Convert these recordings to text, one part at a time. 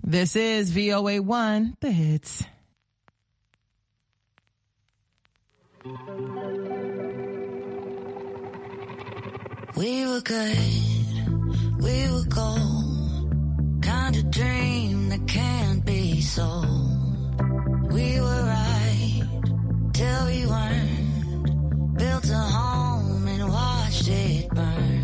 This is VOA1, the hits. We were good, we were gold, kind of dream that can't be sold. We were right till we weren't, built a home and watched it burn.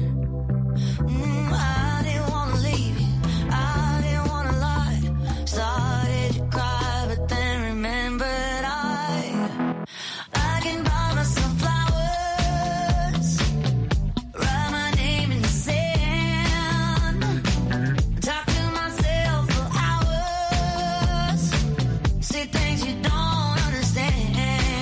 I didn't wanna leave you, I didn't wanna lie, started to cry but then remembered I can buy myself flowers, write my name in the sand, talk to myself for hours, say things you don't understand.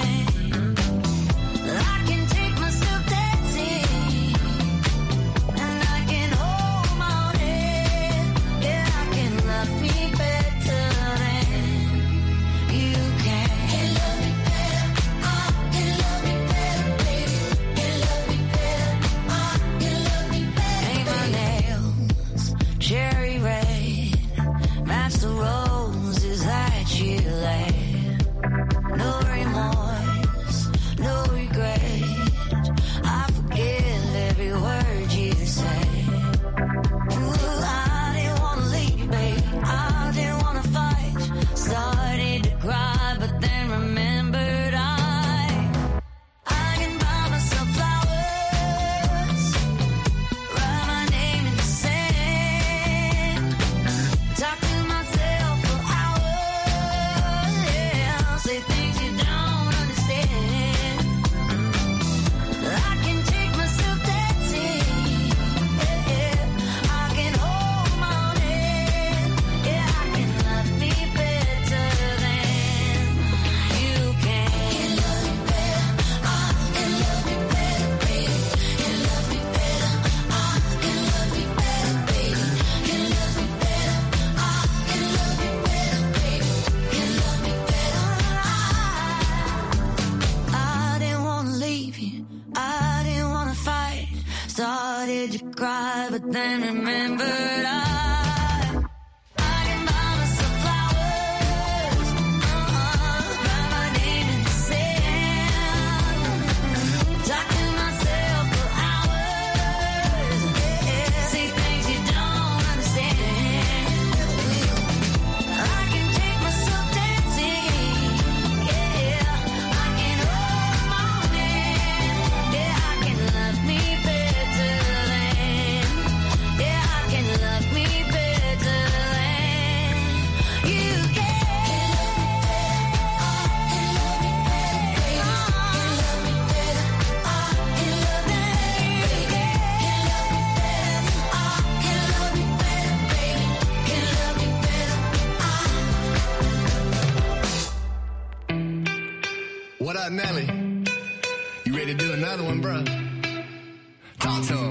I can take myself dancing, and I can hold my own head. Yeah, I can love me better than you can. Can love me better, can love me better, baby. Can love me better, can love me better. Paint my nails cherry red, match the roses that you laid. No remorse, no regret. I forgive every word you say. Ooh, I didn't wanna leave you, baby. I didn't wanna fight. Started to cry, but then remembered I can buy myself flowers, write my name in the sand, talk to myself for hours, yeah, say things you don't understand. I can take myself dancing, yeah, I can hold my own hand, yeah, I can love me better than you can. Can love me better, can love me better, baby. Can love me better, can love me better, baby. Can love me better, can love me better, baby. Can love me better. I didn't wanna leave you, I didn't wanna fight. Started to cry, but then remembered I can buy myself flowers, write my name in the sand, talk to myself for hours, yeah, say things you don't understand. I can take myself dancing, yeah, I can hold my own hand, yeah, I can love me better than, yeah, I can love me better than you can. Can love me better, can love me better, can love me better, baby. Can love me better. What up, Nelly? You ready to do another one, bro? Talk to him.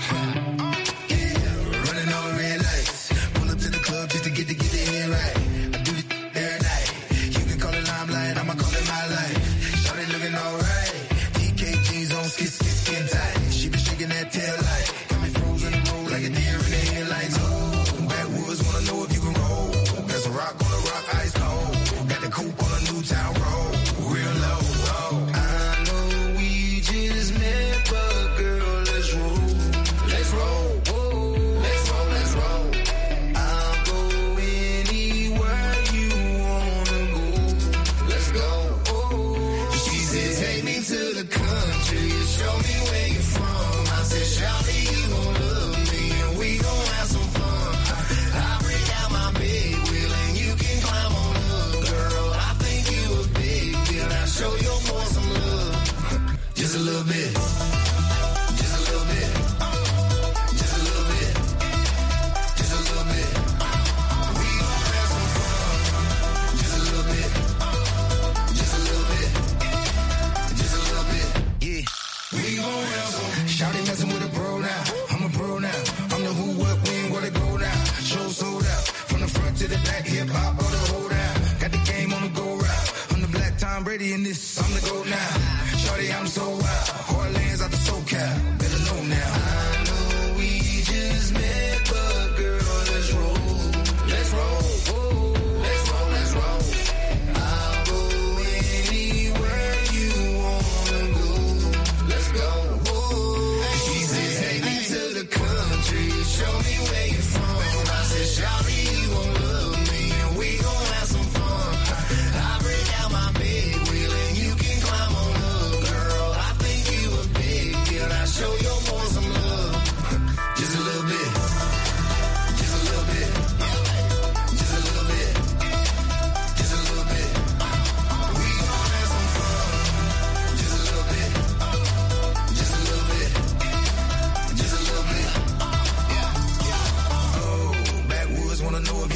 Running on red lights. Pull up to the club just to get the head right. I do it every night. You can call it limelight, I'ma call it my life. Shawty looking alright. DK jeans on, skin tight. She been shaking that tail light. Got me frozen in the road like a deer in the headlights. Oh, backwoods wanna know if you can roll. That's a rock on a rock, ice cold. Got the coupe on a Newtown road. Real low. Oh, I know we just met, but girl, let's roll. Let's roll. Let's roll, let's roll. I'll go anywhere you wanna go. Let's go. She said, take me to the country and show me where you're from. I said, shawty, you gon' love me and we gon' have some fun. I'll break out my big wheel and you can climb on up. Girl, I think you a big deal. I'll show your boy some love. Just a little bit. Just a little bit. Just a little bit. Just a little bit. We gon' have some fun. Just a little bit. Just a little bit. Just a little bit. Yeah. We gon' have some. Shawty messing with a pro now. I'm a pro now. I'm the who, what, when, where to go now. Show sold out. From the front to the back, hip hop all the whole down. Got the game on the go route. I'm the black Tom Brady in this. I'm the GOAT now. Shawty, I'm so wild. Heartlands out the SoCal. Better know now. I know we just met, but girl, let's roll. Let's roll.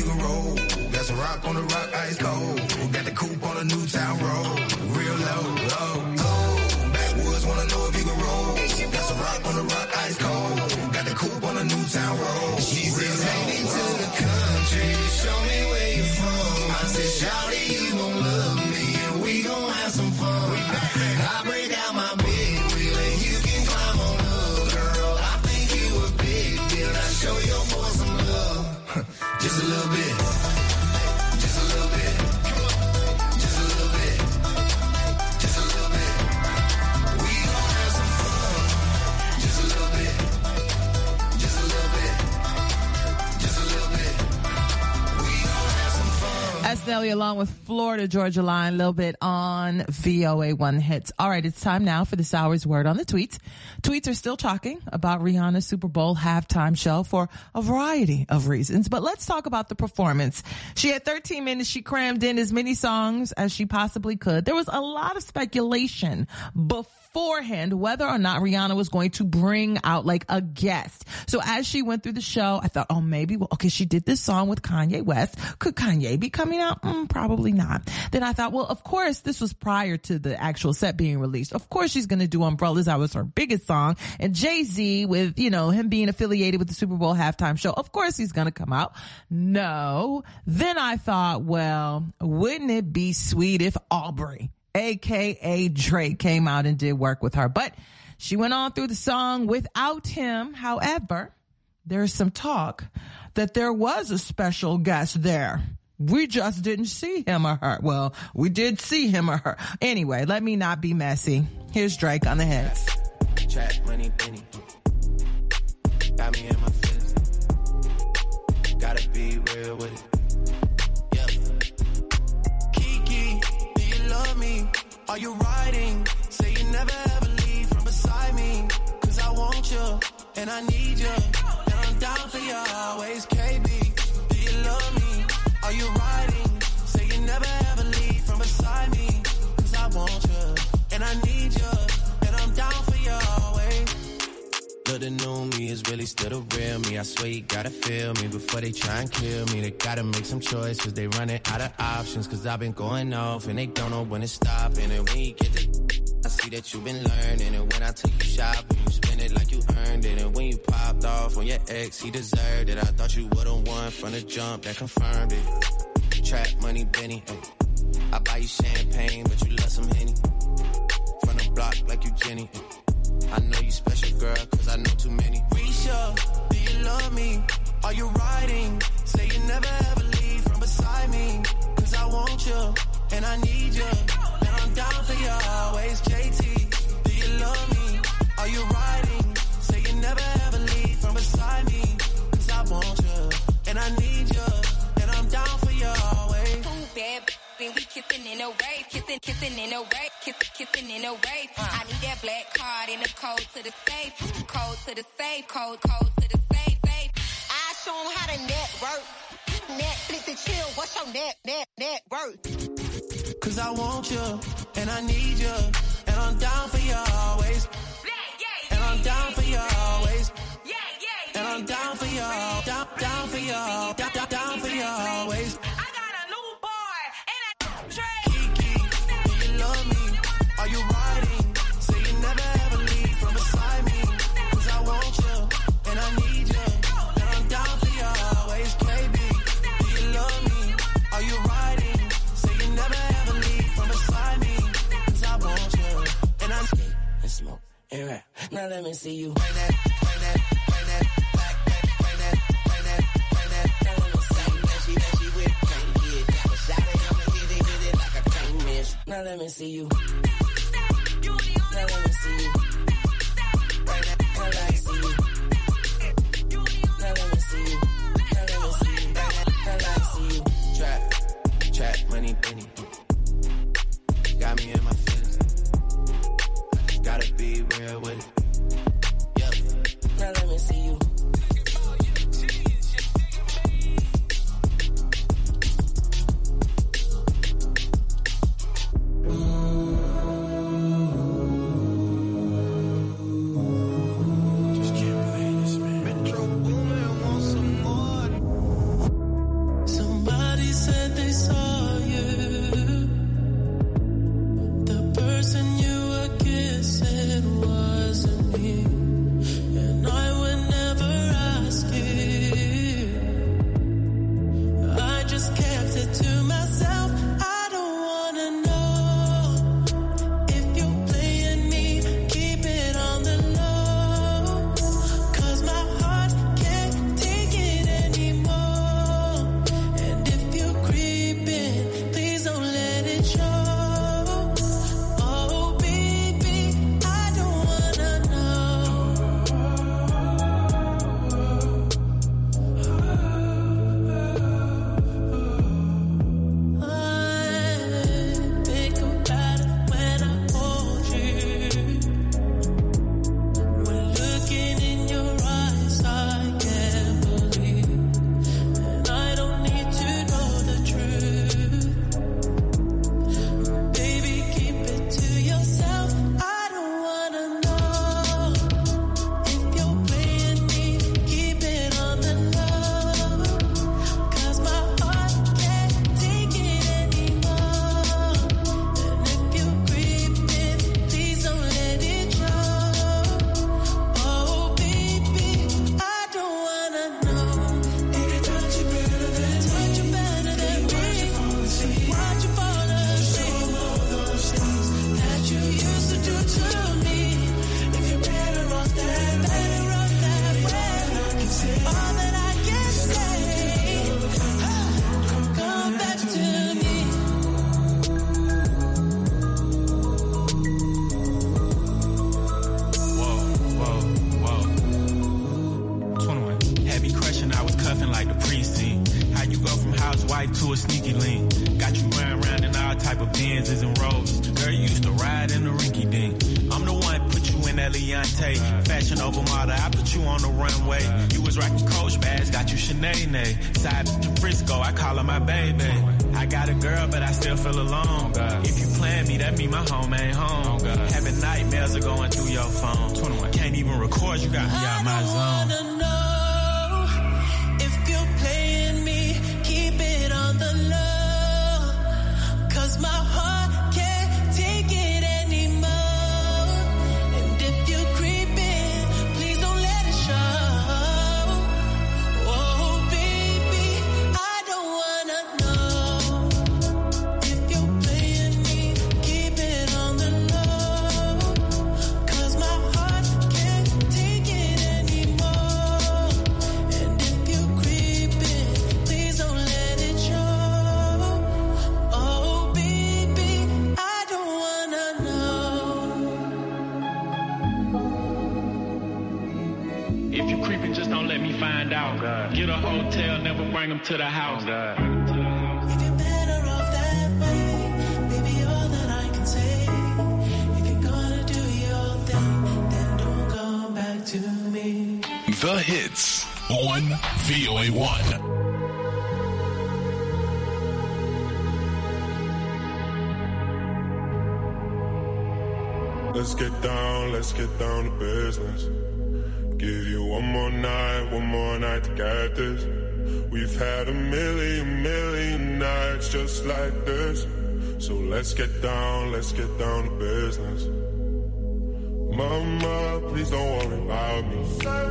you can roll. Got some rock on the rock, ice cold. Got the coupe on the Newtown road. Real low, backwoods wanna know if you can roll. Got some rock on the rock, ice cold. Got the coupe on the Newtown road. She said, take me to the country, show me where you from. I said, shawty, you gon' love me, and we gon' have some fun. I break out my big wheel, and you can climb on up, girl. I think you a big deal. I show your boy some love, just a little bit. Just a little bit. Just a little bit. Just a little bit. We gon' have some fun. Just a little bit. Just a little bit. Just a little bit. We gon' have some fun. That's Nelly along with Florida Georgia Line, a little bit on VOA1 Hits. All right, it's time now for this hour's word on the tweets. Tweets are still talking about Rihanna's Super Bowl halftime show for a variety of reasons, but let's talk about the performance. She had 13 minutes. She crammed in as many songs as she possibly could. There was a lot of speculation beforehand whether or not Rihanna was going to bring out like a guest. So as she went through the show, I thought, oh, maybe, well, okay, she did this song with Kanye West. Could Kanye be coming out? Probably not. Then I thought, well, of course, this was prior to the actual set being released. Of course, she's going to do Umbrellas. That was her biggest song. And Jay-Z, with, you know, him being affiliated with the Super Bowl halftime show, of course he's going to come out. No. Then I thought, well, wouldn't it be sweet if Aubrey, AKA Drake, came out and did work with her? But she went on through the song without him. However, there's some talk that there was a special guest there. We just didn't see him or her. Well, we did see him or her. Anyway, let me not be messy. Here's Drake on the hits. Trap money, penny. Got me in my feelings. Gotta be real with it. Yeah. Kiki, do you love me? Are you riding? Say you never ever leave from beside me. Cause I want you, and I need you. And I'm down for you always, KB. Do you love me? Are you riding? Say you never ever leave from beside me. Cause I want you, and I need you. And I'm down for you always. Look, the new me is really still the real me. I swear you gotta feel me before they try and kill me. They gotta make some choices, they running out of options. Cause I've been going off and they don't know when to stop. And when you get the I see that you've been learning. And when I take you shopping, you spend it like you earned it. And when you popped off on your ex, he deserved it. I thought you would've won from the jump, that confirmed it. Trap money, Benny. I buy you champagne, but you love some Henny. From the block like you Jenny. I know you special, girl, cause I know too many. Risha, do you love me? Are you riding? Say you never ever leave from beside me. Cause I want you, and I need you. And I'm down for you always, JT. Do you love me? Are you riding? Say you never ever leave from beside me. Cause I want you, and I need you. And I'm down for you always. Too bad, then we kissing in a wave, kissing in a wave, kissing in a wave. I need that black card and the code to the safe, code to the safe, code to the safe. I show 'em how to network. Netflix and chill. What's your net worth? Cause I want you, and I need you, and I'm down for you always. And I'm down for you always. And I'm down for you, down for you, down for you always. Kiki, do you love me? Are you riding? Say you never ever leave from beside me. Cause I want you, and I need you. And I'm down for you always, KB. Do you love me? Are you riding? Say you never ever leave from beside me. Cause I want you, and I skate and smoke and rap. Now let me see you. Bring that, bring that, bring that, back that, bring that, bring that, bring that. Now let me see you. That she with, can't get that. But shot it, I'ma hit it like I can't miss. Now let me see you. Now let me see you. Bring that, now let me see you. Now let me see you. Now let me see you. Bring that, now let me see you. Trap, money, penny. Got me in my feelings. I just gotta be real with it. Yeah. Now let me see you. housewife to a sneaky link. Got you round in all type of Benzes and Rolls. Girl, you used to ride in the rinky dink. I'm the one put you in that Leontay. Fashion over model, I put you on the runway. You was rocking Coach bags, got you Sinead. Side to Frisco, I call her my baby. I got a girl, but I still feel alone. If you plan me, that mean my home ain't home. Having nightmares are going through your phone. 21. Can't even record, you got me out my zone. I wanna know if you're playing me, keep it on the low. 'Cause my heart can't take it anymore. And if you're creeping, please don't let it show. Oh, baby, I don't wanna know if you're playing me, keep it on the low. 'Cause my heart can't take it anymore. And if you're creeping, please don't let it show. Oh, baby, I don't wanna know. If you creeping, just don't let me find out. Get a hotel, never bring them to the house. If you're better off that way, baby, all that I can say. If you're gonna do your thing, then don't come back to me. The hits on VOA1. Let's get down to business. Give you one more night to get this. We've had a million nights just like this. So let's get down to business. Mama, please don't worry about me.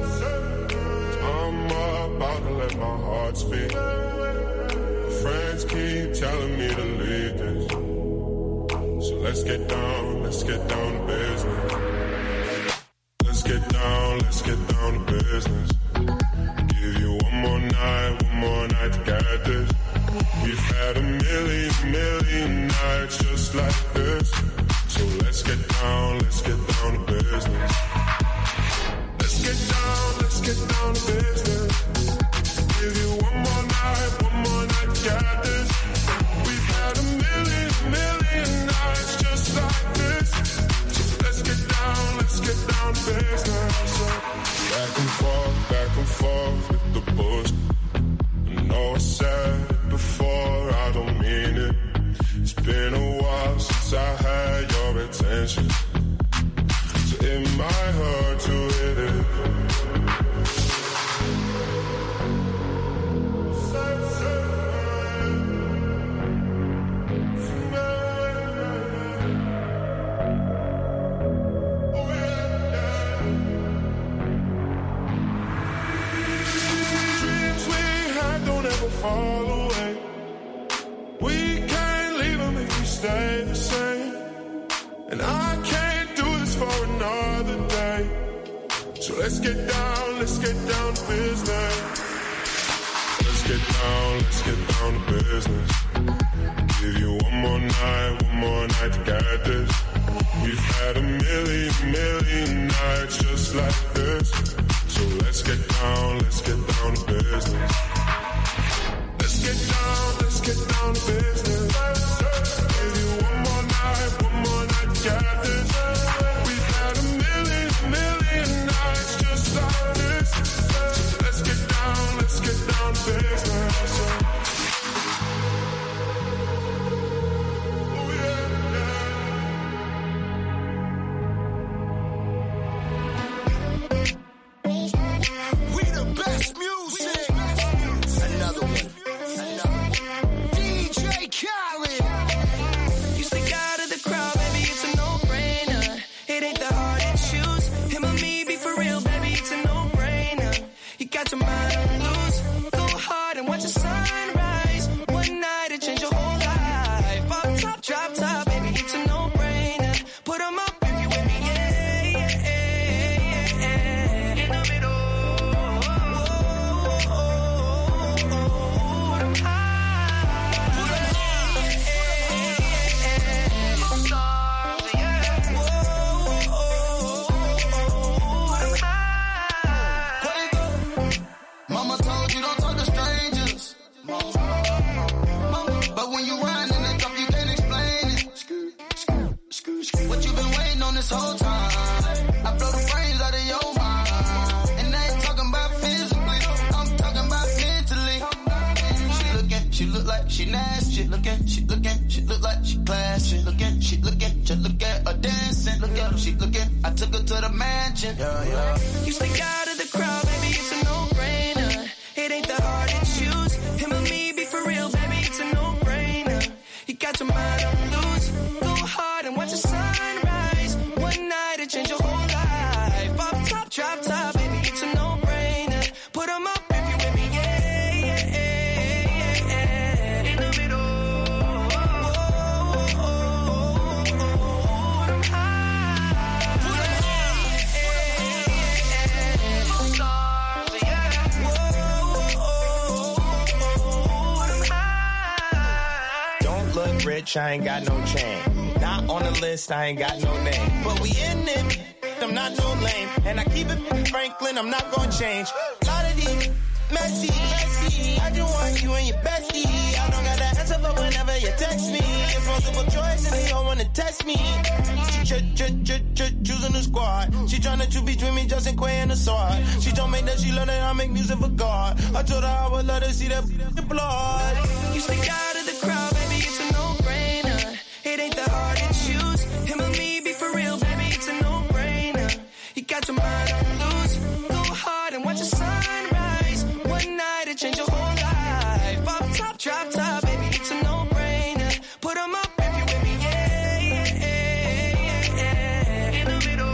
I'm about to let my heart speak. Friends keep telling me to leave this. So let's get down to business. Let's get down to business. Give you one more night to get this. We've had a million nights just like this. So let's get down to business. Let's get down to business. Give you one more night to get this. We've had a million nights just like this. So let's get down to business. Back and forth with the bullshit. I know I said it before, I don't mean it. It's been a while since I had your attention, so it might hurt to hit it. Dreams we had don't ever fall away. We can't leave them if we stay the same. And I can't do this for another day. So let's get down to business. Let's get down to business. Give you one more night to get this. We've had a million nights just like this. So let's get down to business. Let's get down to business. Give you one more night to get this. We've had a million nights just like this. So let's get down to business. Oh yeah. We the best music. Another one. DJ Khaled. like she nasty. She look like she classy. She look at her dancing. She I took her to the mansion. Yeah. You stick out of the crowd, baby, it's a no-brainer. It ain't that hard to choose. Him or me, be for real, baby, it's a no-brainer. You got your mind on loose. Go hard and watch the sunrise. One night it change your whole life. Off top, drop top, baby, it's a no-brainer. Put 'em up if you with me, yeah. In the middle. Rich, I ain't got no chain. Not on the list, I ain't got no name. But we in it, I'm not no lame. And I keep it Franklin, I'm not gonna change. Lot of these messy. I just want you and your bestie. I don't got the answer for whenever you text me. It's multiple choice and they all wanna test me. Choosing the squad. She tryna choose between me, Justin Quay and the sword. She told me that she love that I make music for God. I told her I would let her see that blood. You stick out of the crowd, baby, it's a no-brainer. It ain't that hard to choose. Him or me, be for real, baby, it's a no-brainer. You got your mind on loose. Go hard and watch the sunrise. One night it change your whole life. Off top, drop top, baby, it's a no-brainer. Put 'em up if you with me, yeah. In the middle.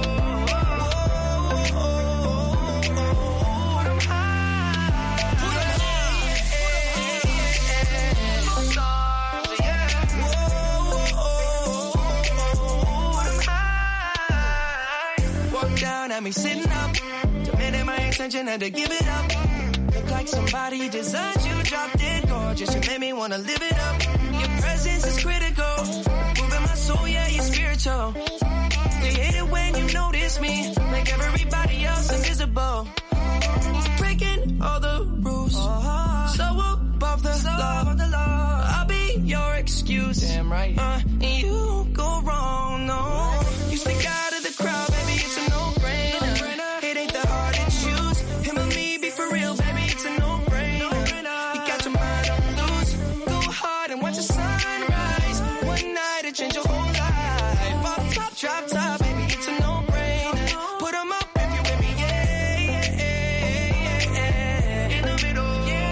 At me sitting up, demanding my attention, had to give it up. Look like somebody designed you, dropped it gorgeous. You made me wanna live it up. Your presence is critical, moving my soul, yeah, you're spiritual. You hate it when you notice me, make everybody else invisible. Breaking all the rules, so above the law. I'll be your excuse. Damn right. You go wrong, no. You stick out of the crowd, baby, it's a no-brainer. It ain't that hard to choose. Him or me, be for real, baby, it's a no-brainer. You got your mind on loose. Go hard and watch the sunrise. One night it change your whole life. Off top, drop top, baby, it's a no-brainer. Put 'em up if you with me, yeah. In the middle.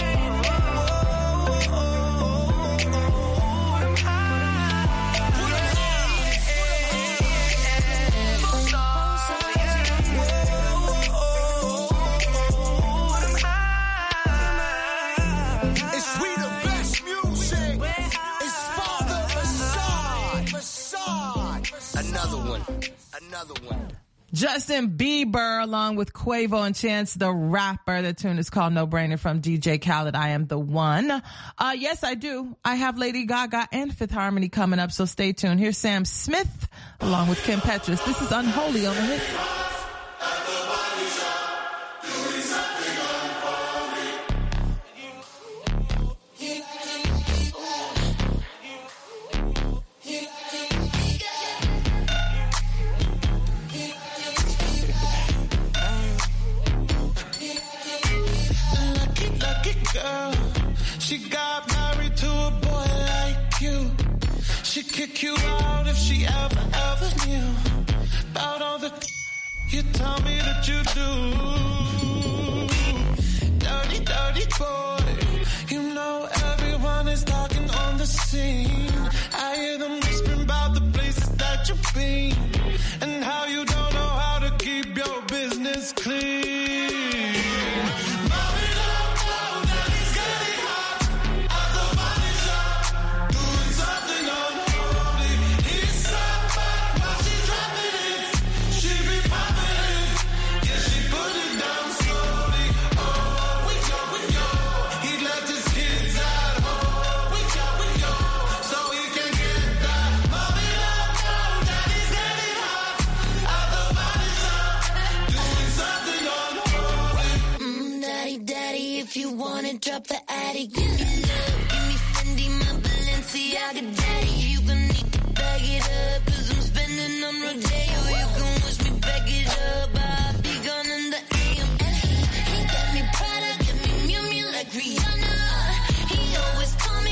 Another one. Justin Bieber along with Quavo and Chance the Rapper. The tune is called No Brainer from DJ Khaled. I Am the One. Yes, I do. I have Lady Gaga and Fifth Harmony coming up, so stay tuned. Here's Sam Smith along with Kim Petras. This is Unholy on the hit. Girl, she got married to a boy like you. She'd kick you out if she ever knew about all the you tell me that you do. Dirty, dirty boy. You know everyone is talking on the scene. I hear them whispering about the places that you've been and how you don't know how to keep your business clean. If you wanna drop the attic, give me love, give me Fendi, my Balenciaga daddy. You gon' need to bag it up, 'cause I'm spending on Rodeo. You can wish me back it up, I'll be gone in the AM. And he got me Prada, got me Miu Miu like Rihanna. He always call me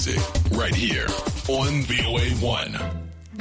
music right here on VOA1.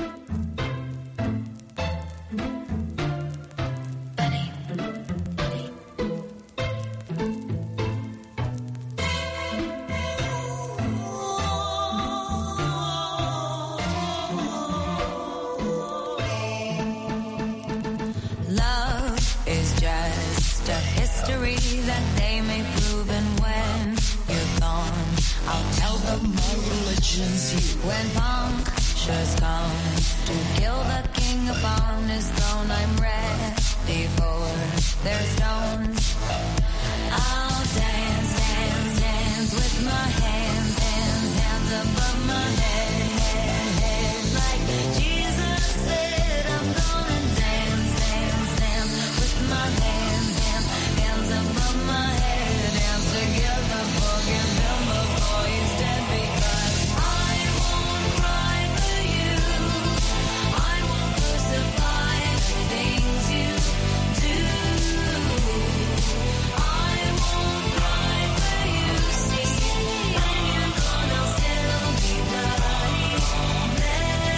Love is just a history that they may prove, and when you're gone, I'll tell them my religion's you. When punctures come to kill the king upon his throne, I'm ready for their stones. I'll dance, dance, dance with my hands, hands, hands above my head, head, head. Like Jesus said, I'm gonna dance, dance, dance with my hands, hands, hands above my head. Dance together, forgive him before he's dead, because I won't cry for you. I won't crucify the things you do. I won't cry for you, see, and you're gonna still be bloody Mary.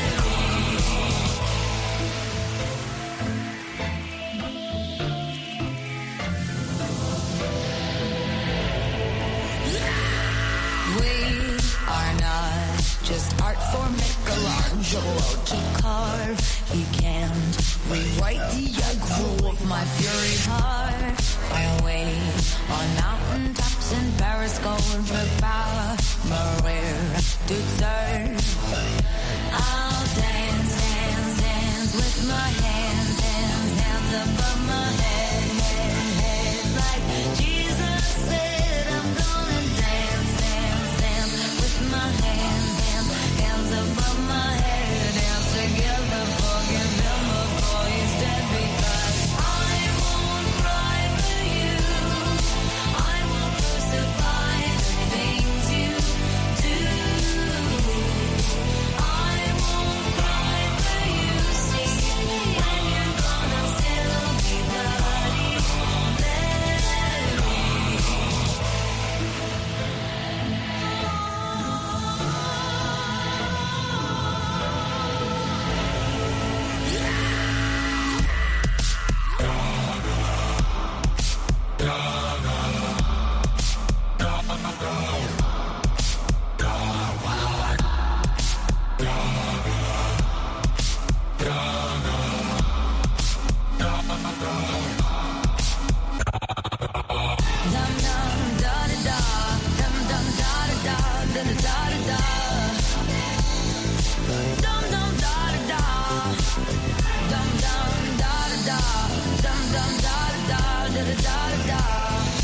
We are not just art for Michelangelo to carve. He can't rewrite the aggro of my fury heart. I wait on mountaintops in Paris, going for power, Maria to serve. I'll dance, dance, dance with my hands, hands, hands above my head, head, head. Like Jesus said, I'm gonna dance, dance, dance with my hands, hands, hands above my head. Dance together, forgive him before he's dead, because I won't cry for you. I won't crucify the things you do. I won't cry for you, see, and you're gonna still be bloody Mary. Dum dum da da da, dum dum da da da, da da da da. Dum dum da da da, dum dum da da da, dum dum da da da, da da da da.